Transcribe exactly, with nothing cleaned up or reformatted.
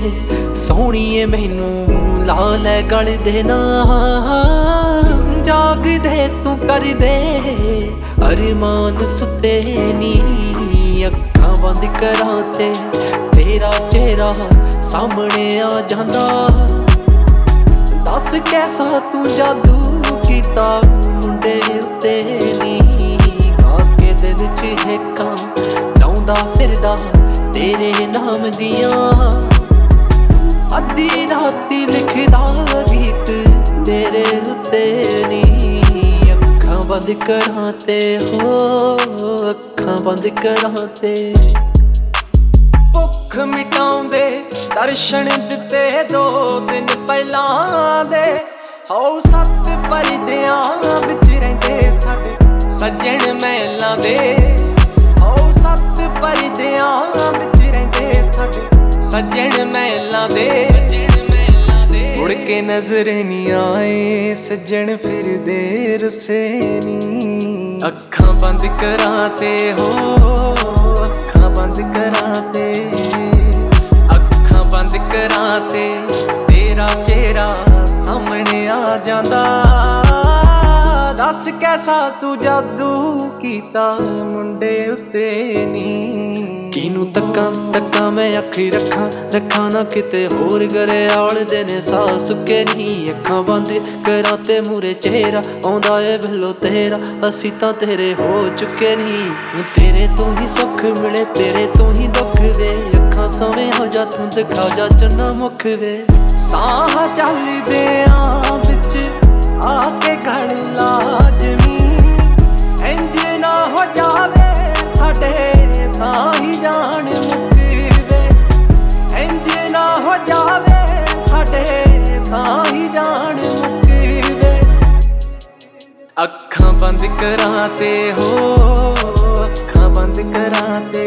सोहणीए मैनू ला लै गल दे नाल जागदे तू कर दे अरमान सुते नी अखां बंद करां ते तेरा चेहरा सामने आ जांदा दस कैसा तू जादू कीता मुंडे उत्ते नी काके दिल च हेकां लाउंदा फिरदा तेरे नाम दियां अद्धी राती लिखदा गीत तेरे उत्ते नी अखां बंद करां ते हो अखां बंद करां ते भुख मिटाउंदे दर्शन दिते दो दिन पहलां दे हौ सत्त परदियां विच रहिंदे साडे सज्जण महलां दे हौ सत्त परदियां विच रहिंदे साडे सज्जण महलां दे मुड़ के नजर नी आए सज्जण फिरदे रुसे नी अखां बंद करां ते हो अखां बंद करां ते अखां बंद करां ते तेरा चेहरा सामने आ जांदा दस कैसा तू जादू कीता मुंडे उत्ते नी किनू तक्कां तक्कां मैं अखी रखां रखां ना किते होर गरे आलदे ने सा सुके नी अखां बंद करां ते मूरे चेहरा आउंदा ए बिल्लो तेरा असी तां तेरे हो चुके नी तेरे तो ही सुख मिले तेरे तो ही दुख वे अखां सवें हो जा तू दिखा जा चन्ना मुख वे साह चलदे आ विच आके गल लाजमी इंज ना हो जावे साडे साही जान मुकवे इंज ना हो जावे साडे साही जान मुकवे अखां बंद करां ते हो अखां बंद करां ते